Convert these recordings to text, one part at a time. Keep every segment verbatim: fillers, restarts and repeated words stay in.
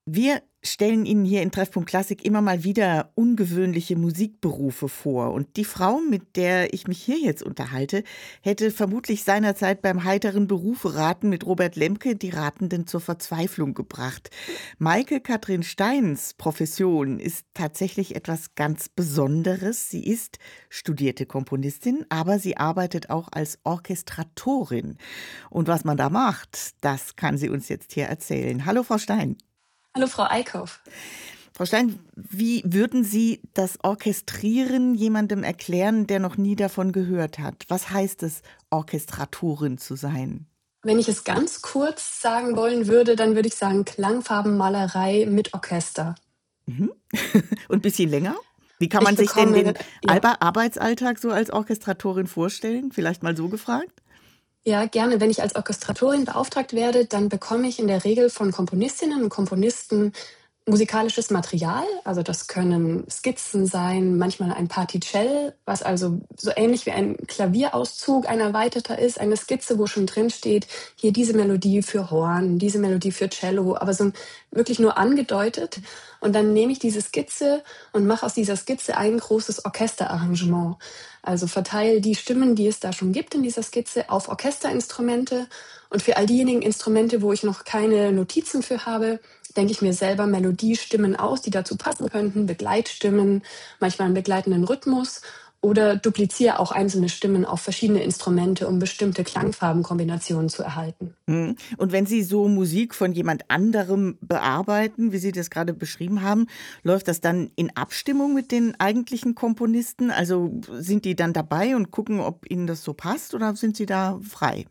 Wir stellen Ihnen hier in Treffpunkt Klassik immer mal wieder ungewöhnliche Musikberufe vor. Und die Frau, mit der ich mich hier jetzt unterhalte, hätte vermutlich seinerzeit beim heiteren Berufe-Raten mit Robert Lemke die Ratenden zur Verzweiflung gebracht. Maike Kathrin Steins Profession ist tatsächlich etwas ganz Besonderes. Sie ist studierte Komponistin, aber sie arbeitet auch als Orchestratorin. Und was man da macht, das kann sie uns jetzt hier erzählen. Hallo, Frau Stein. Hallo, Frau Eickhoff. Frau Stein, wie würden Sie das Orchestrieren jemandem erklären, der noch nie davon gehört hat? Was heißt es, Orchestratorin zu sein? Wenn ich es ganz kurz sagen wollen würde, dann würde ich sagen Klangfarbenmalerei mit Orchester. Mhm. Und ein bisschen länger? Wie kann man Ich sich denn bekomme, den ja, Arbeitsalltag so als Orchestratorin vorstellen? Vielleicht mal so gefragt? ja, gerne. Wenn ich als Orchestratorin beauftragt werde, dann bekomme ich in der Regel von Komponistinnen und Komponisten musikalisches Material. Also das können Skizzen sein, manchmal ein Particell, was also so ähnlich wie ein Klavierauszug, ein erweiterter ist, eine Skizze, wo schon drin steht, hier diese Melodie für Horn, diese Melodie für Cello, aber so wirklich nur angedeutet. Und dann nehme ich diese Skizze und mache aus dieser Skizze ein großes Orchesterarrangement. Also verteile die Stimmen, die es da schon gibt in dieser Skizze, auf Orchesterinstrumente. Und für all diejenigen Instrumente, wo ich noch keine Notizen für habe, denke ich mir selber Melodiestimmen aus, die dazu passen könnten, Begleitstimmen, manchmal einen begleitenden Rhythmus, oder dupliziere auch einzelne Stimmen auf verschiedene Instrumente, um bestimmte Klangfarbenkombinationen zu erhalten. Mhm. Und wenn Sie so Musik von jemand anderem bearbeiten, wie Sie das gerade beschrieben haben, läuft das dann in Abstimmung mit den eigentlichen Komponisten? Also sind die dann dabei und gucken, ob Ihnen das so passt, oder sind Sie da frei?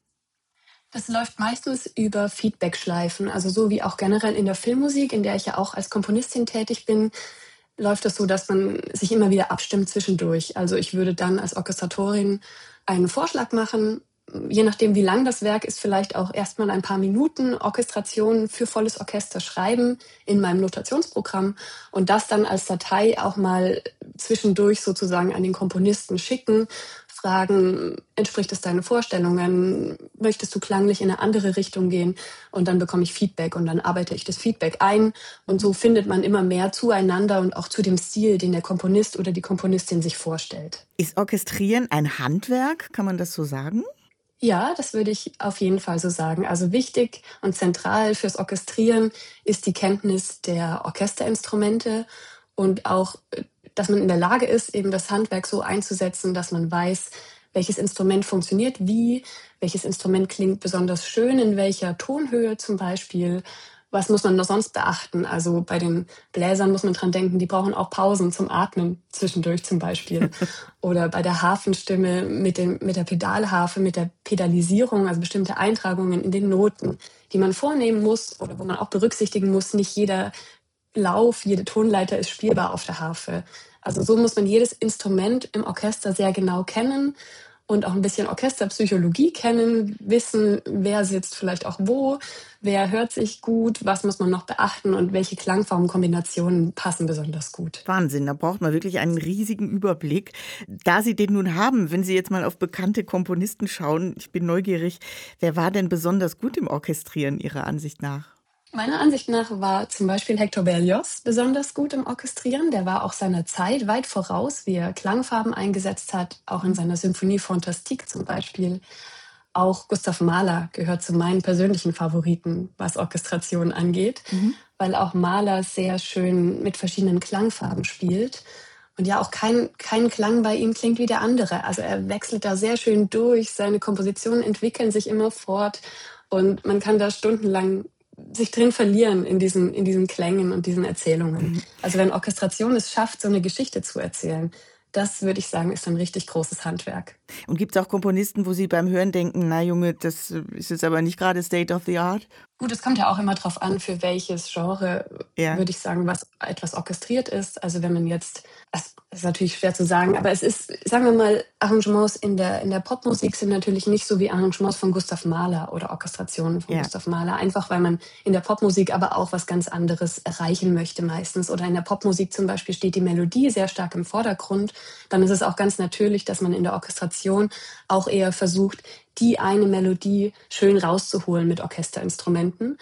Das läuft meistens über Feedbackschleifen, also so wie auch generell in der Filmmusik, in der ich ja auch als Komponistin tätig bin, läuft es so, dass man sich immer wieder abstimmt zwischendurch. Also ich würde dann als Orchestratorin einen Vorschlag machen, je nachdem wie lang das Werk ist, vielleicht auch erstmal ein paar Minuten Orchestration für volles Orchester schreiben in meinem Notationsprogramm und das dann als Datei auch mal zwischendurch sozusagen an den Komponisten schicken, fragen, entspricht es deinen Vorstellungen, möchtest du klanglich in eine andere Richtung gehen, und dann bekomme ich Feedback und dann arbeite ich das Feedback ein und so findet man immer mehr zueinander und auch zu dem Stil, den der Komponist oder die Komponistin sich vorstellt. Ist Orchestrieren ein Handwerk? Kann man das so sagen? Ja, das würde ich auf jeden Fall so sagen. Also wichtig und zentral fürs Orchestrieren ist die Kenntnis der Orchesterinstrumente und auch, äh, dass man in der Lage ist, eben das Handwerk so einzusetzen, dass man weiß, welches Instrument funktioniert wie, welches Instrument klingt besonders schön, in welcher Tonhöhe zum Beispiel. Was muss man noch sonst beachten? Also bei den Bläsern muss man dran denken, die brauchen auch Pausen zum Atmen zwischendurch zum Beispiel. Oder bei der Harfenstimme mit, dem, mit der Pedalharfe, mit der Pedalisierung, also bestimmte Eintragungen in den Noten, die man vornehmen muss oder wo man auch berücksichtigen muss, nicht jeder Lauf, jede Tonleiter ist spielbar auf der Harfe. Also so muss man jedes Instrument im Orchester sehr genau kennen und auch ein bisschen Orchesterpsychologie kennen, wissen, wer sitzt vielleicht auch wo, wer hört sich gut, was muss man noch beachten und welche Klangformkombinationen passen besonders gut. Wahnsinn, da braucht man wirklich einen riesigen Überblick. Da Sie den nun haben, wenn Sie jetzt mal auf bekannte Komponisten schauen, ich bin neugierig, wer war denn besonders gut im Orchestrieren Ihrer Ansicht nach? Meiner Ansicht nach war zum Beispiel Hector Berlioz besonders gut im Orchestrieren. Der war auch seiner Zeit weit voraus, wie er Klangfarben eingesetzt hat, auch in seiner Symphonie Fantastique zum Beispiel. Auch Gustav Mahler gehört zu meinen persönlichen Favoriten, was Orchestration angeht, Mhm. weil auch Mahler sehr schön mit verschiedenen Klangfarben spielt. Und ja, auch kein, kein Klang bei ihm klingt wie der andere. Also er wechselt da sehr schön durch, seine Kompositionen entwickeln sich immer fort und man kann da stundenlang sich drin verlieren in diesen, in diesen Klängen und diesen Erzählungen. Mhm. Also wenn Orchestration es schafft, so eine Geschichte zu erzählen, das würde ich sagen, ist ein richtig großes Handwerk. Und gibt es auch Komponisten, wo Sie beim Hören denken, na Junge, das ist jetzt aber nicht gerade State of the Art? Gut, es kommt ja auch immer darauf an, für welches Genre, Ja. würde ich sagen, was etwas orchestriert ist. Also wenn man jetzt, das ist natürlich schwer zu sagen, aber es ist, sagen wir mal, Arrangements in der, in der Popmusik sind natürlich nicht so wie Arrangements von Gustav Mahler oder Orchestrationen von Ja. Gustav Mahler, einfach weil man in der Popmusik aber auch was ganz anderes erreichen möchte meistens. Oder in der Popmusik zum Beispiel steht die Melodie sehr stark im Vordergrund. Dann ist es auch ganz natürlich, dass man in der Orchestration auch eher versucht, die eine Melodie schön rauszuholen mit Orchesterinstrumenten.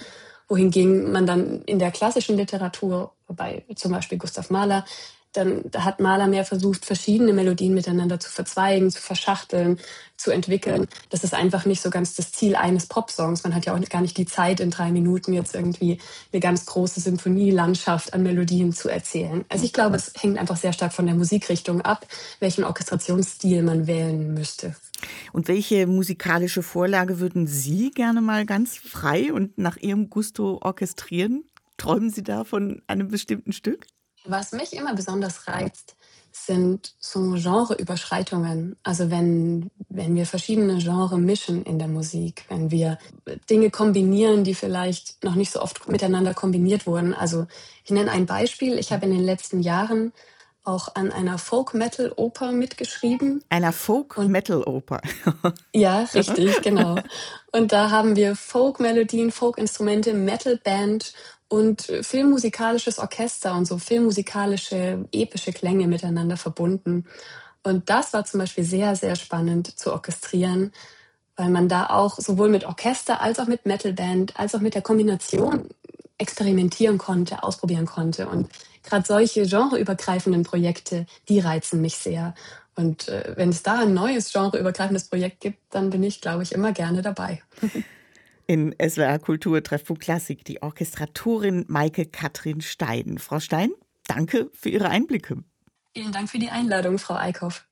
wohingegen man dann in der klassischen Literatur, bei zum Beispiel Gustav Mahler, dann da hat Mahler mehr versucht, verschiedene Melodien miteinander zu verzweigen, zu verschachteln, zu entwickeln. Das ist einfach nicht so ganz das Ziel eines Popsongs. Man hat ja auch gar nicht die Zeit, in drei Minuten jetzt irgendwie eine ganz große Symphonielandschaft an Melodien zu erzählen. Also ich glaube, es hängt einfach sehr stark von der Musikrichtung ab, welchen Orchestrationsstil man wählen müsste. Und welche musikalische Vorlage würden Sie gerne mal ganz frei und nach Ihrem Gusto orchestrieren? Träumen Sie da von einem bestimmten Stück? Was mich immer besonders reizt, sind so Genreüberschreitungen. Also wenn, wenn wir verschiedene Genres mischen in der Musik, wenn wir Dinge kombinieren, die vielleicht noch nicht so oft miteinander kombiniert wurden. Also ich nenne ein Beispiel. Ich habe in den letzten Jahren auch an einer Folk-Metal-Oper mitgeschrieben. Einer Und Folk-Metal-Oper. ja, richtig, genau. Und da haben wir Folk-Melodien, Folk-Instrumente, Metal-Band und äh, filmmusikalisches Orchester und so filmmusikalische, epische Klänge miteinander verbunden. Und das war zum Beispiel sehr, sehr spannend zu orchestrieren, weil man da auch sowohl mit Orchester als auch mit Metal-Band, als auch mit der Kombination experimentieren konnte, ausprobieren konnte. Und gerade solche genreübergreifenden Projekte, die reizen mich sehr. Und äh, wenn es da ein neues genreübergreifendes Projekt gibt, dann bin ich, glaube ich, immer gerne dabei. In S W R Kultur Treffpunkt Klassik die Orchestratorin Maike Katrin Stein. Frau Stein, danke für Ihre Einblicke. Vielen Dank für die Einladung, Frau Eickhoff.